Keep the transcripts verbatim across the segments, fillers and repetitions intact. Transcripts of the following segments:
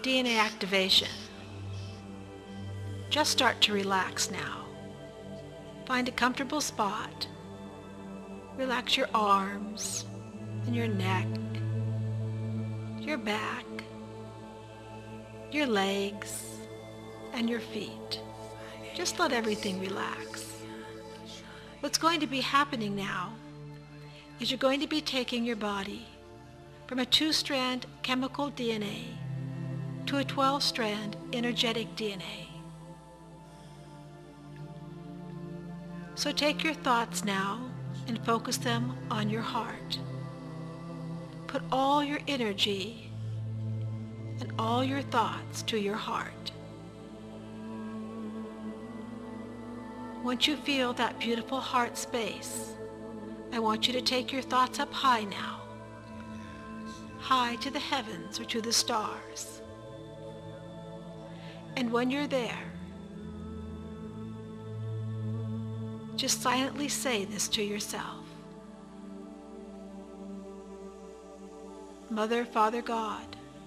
D N A activation. Just start to relax now. Find a comfortable spot. Relax your arms and your neck, your back, your legs, and your feet. Just let everything relax. What's going to be happening now is you're going to be taking your body from a two-strand chemical D N A to a twelve-strand energetic D N A. So take your thoughts now and focus them on your heart. Put all your energy and all your thoughts to your heart. Once you feel that beautiful heart space, I want you to take your thoughts up high now, high to the heavens or to the stars. And when you're there, just silently say this to yourself. Mother, Father God,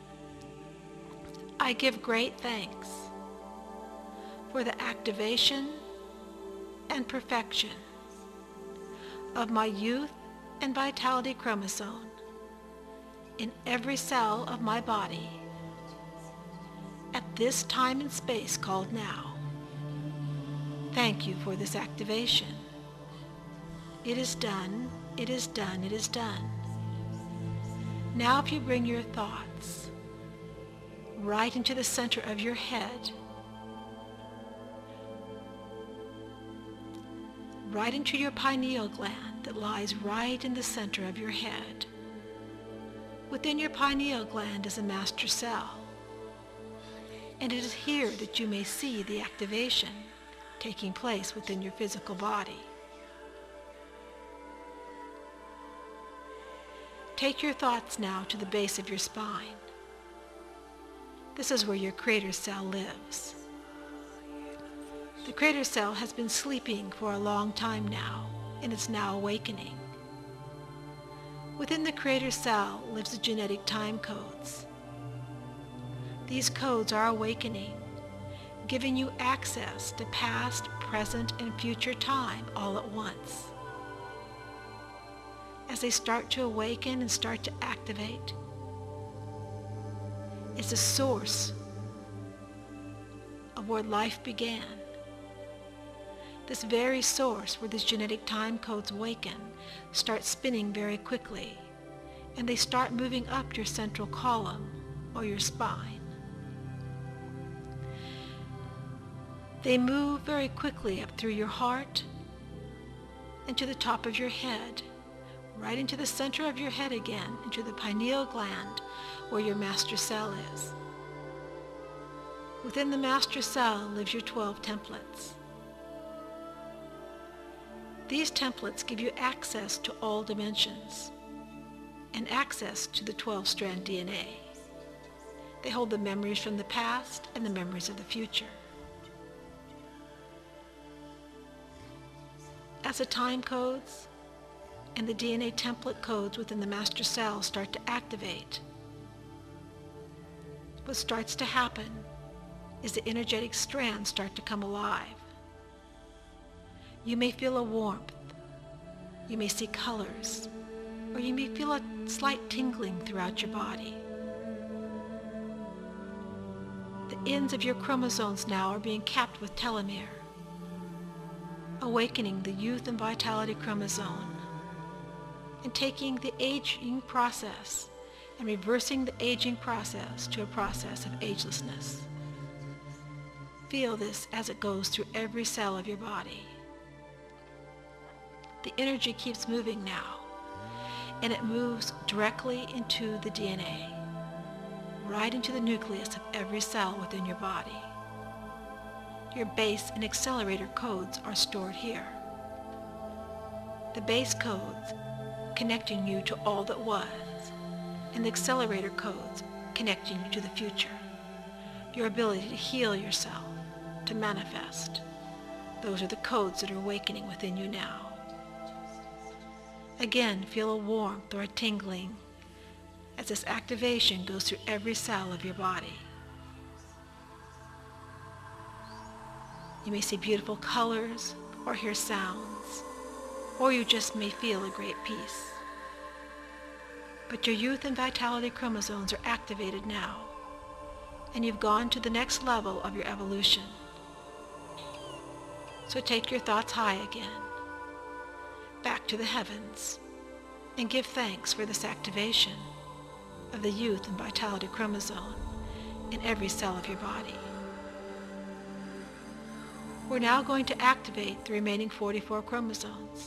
I give great thanks for the activation and perfection of my youth and vitality chromosome in every cell of my body at this time and space called now. Thank you for this activation. It is done, it is done, it is done. Now if you bring your thoughts right into the center of your head, right into your pineal gland that lies right in the center of your head. Within your pineal gland is a master cell, and it is here that you may see the activation taking place within your physical body. Take your thoughts now to the base of your spine. This is where your creator cell lives. The creator cell has been sleeping for a long time now, and it's now awakening. Within the creator cell lives the genetic time codes. These codes are awakening, giving you access to past, present, and future time all at once. As they start to awaken and start to activate, it's a source of where life began. This very source where these genetic time codes awaken starts spinning very quickly, and they start moving up your central column or your spine. They move very quickly up through your heart and to the top of your head, right into the center of your head again, into the pineal gland where your master cell is. Within the master cell lives your twelve templates. These templates give you access to all dimensions and access to the twelve-strand D N A. They hold the memories from the past and the memories of the future. As the time codes and the D N A template codes within the master cell start to activate, what starts to happen is the energetic strands start to come alive. You may feel a warmth, you may see colors, or you may feel a slight tingling throughout your body. The ends of your chromosomes now are being capped with telomere, awakening the youth and vitality chromosome, and taking the aging process and reversing the aging process to a process of agelessness. Feel this as it goes through every cell of your body. The energy keeps moving now, and it moves directly into the D N A, right into the nucleus of every cell within your body. Your base and accelerator codes are stored here. The base codes connecting you to all that was, and the accelerator codes connecting you to the future. Your ability to heal yourself, to manifest. Those are the codes that are awakening within you now. Again, feel a warmth or a tingling as this activation goes through every cell of your body. You may see beautiful colors or hear sounds, or you just may feel a great peace. But your youth and vitality chromosomes are activated now, and you've gone to the next level of your evolution. So take your thoughts high again, back to the heavens, and give thanks for this activation of the youth and vitality chromosome in every cell of your body. We're now going to activate the remaining forty-four chromosomes.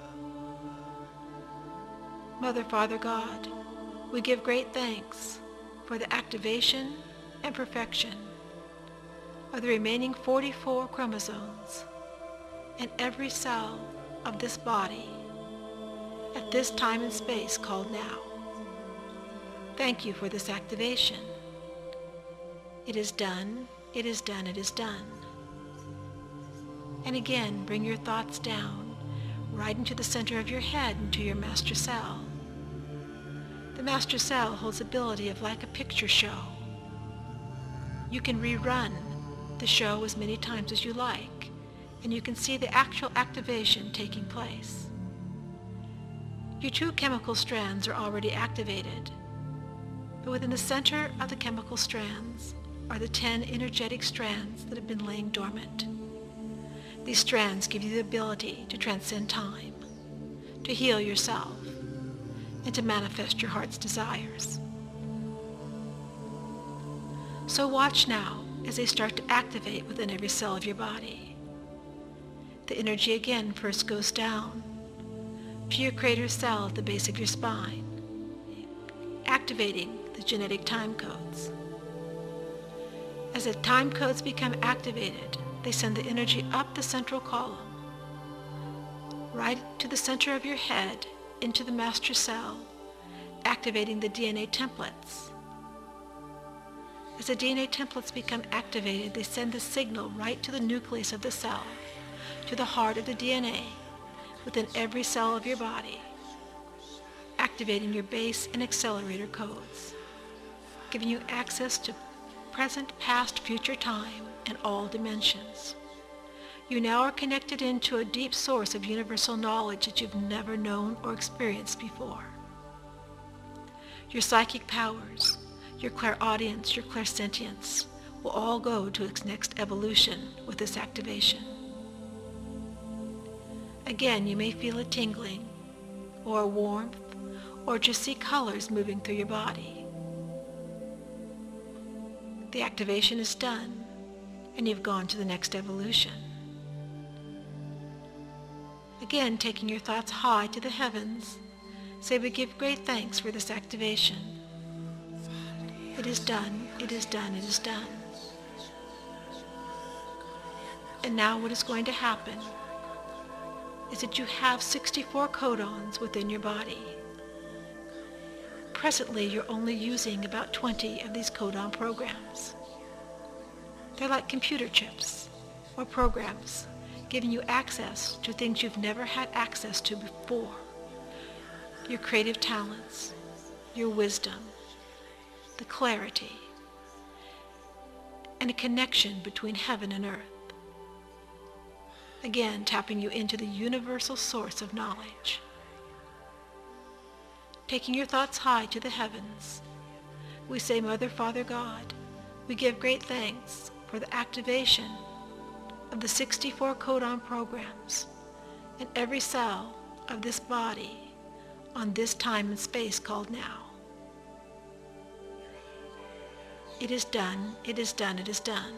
Mother, Father, God, we give great thanks for the activation and perfection of the remaining forty-four chromosomes in every cell of this body at this time and space called now. Thank you for this activation. It is done, it is done, it is done. And again, bring your thoughts down, right into the center of your head, into your master cell. The master cell holds the ability of like a picture show. You can rerun the show as many times as you like, and you can see the actual activation taking place. Your two chemical strands are already activated, but within the center of the chemical strands are the ten energetic strands that have been laying dormant. These strands give you the ability to transcend time, to heal yourself, and to manifest your heart's desires. So watch now as they start to activate within every cell of your body. The energy again first goes down to your crater cell at the base of your spine, activating the genetic time codes. As the time codes become activated, they send the energy up the central column, right to the center of your head, into the master cell, activating the D N A templates. As the D N A templates become activated, they send the signal right to the nucleus of the cell, to the heart of the D N A, within every cell of your body, activating your base and accelerator codes, giving you access to present, past, future time, and all dimensions. You now are connected into a deep source of universal knowledge that you've never known or experienced before. Your psychic powers, your clairaudience, your clairsentience will all go to its next evolution with this activation. Again, you may feel a tingling, or a warmth, or just see colors moving through your body. The activation is done, and you've gone to the next evolution. Again, taking your thoughts high to the heavens, say we give great thanks for this activation. It is done, it is done, it is done. And now what is going to happen is that you have sixty-four codons within your body. Presently, you're only using about twenty of these codon programs. They're like computer chips or programs, giving you access to things you've never had access to before. Your creative talents, your wisdom, the clarity, and a connection between heaven and earth. Again, tapping you into the universal source of knowledge. Taking your thoughts high to the heavens, we say, Mother, Father, God, we give great thanks for the activation of the sixty-four codon programs in every cell of this body on this time and space called now. It is done, it is done, it is done.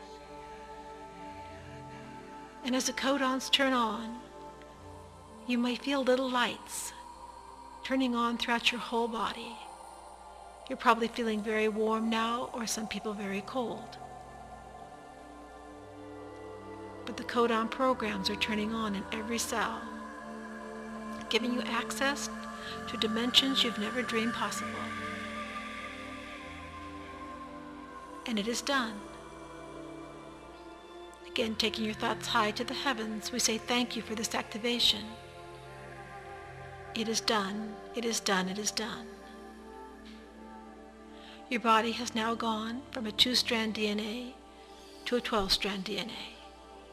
And as the codons turn on, you may feel little lights turning on throughout your whole body. You're probably feeling very warm now, or some people very cold. But the codon programs are turning on in every cell, giving you access to dimensions you've never dreamed possible. And it is done. Again, taking your thoughts high to the heavens, we say thank you for this activation. It is done, it is done, it is done. Your body has now gone from a two-strand D N A to a twelve-strand D N A.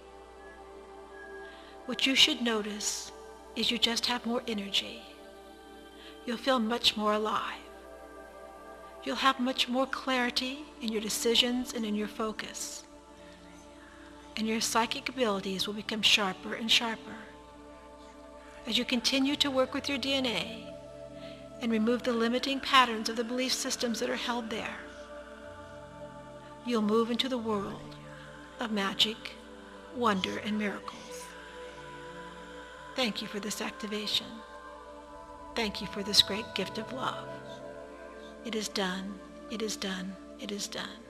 What you should notice is you just have more energy. You'll feel much more alive. You'll have much more clarity in your decisions and in your focus. And your psychic abilities will become sharper and sharper. As you continue to work with your D N A and remove the limiting patterns of the belief systems that are held there, you'll move into the world of magic, wonder, and miracles. Thank you for this activation. Thank you for this great gift of love. It is done. It is done. It is done.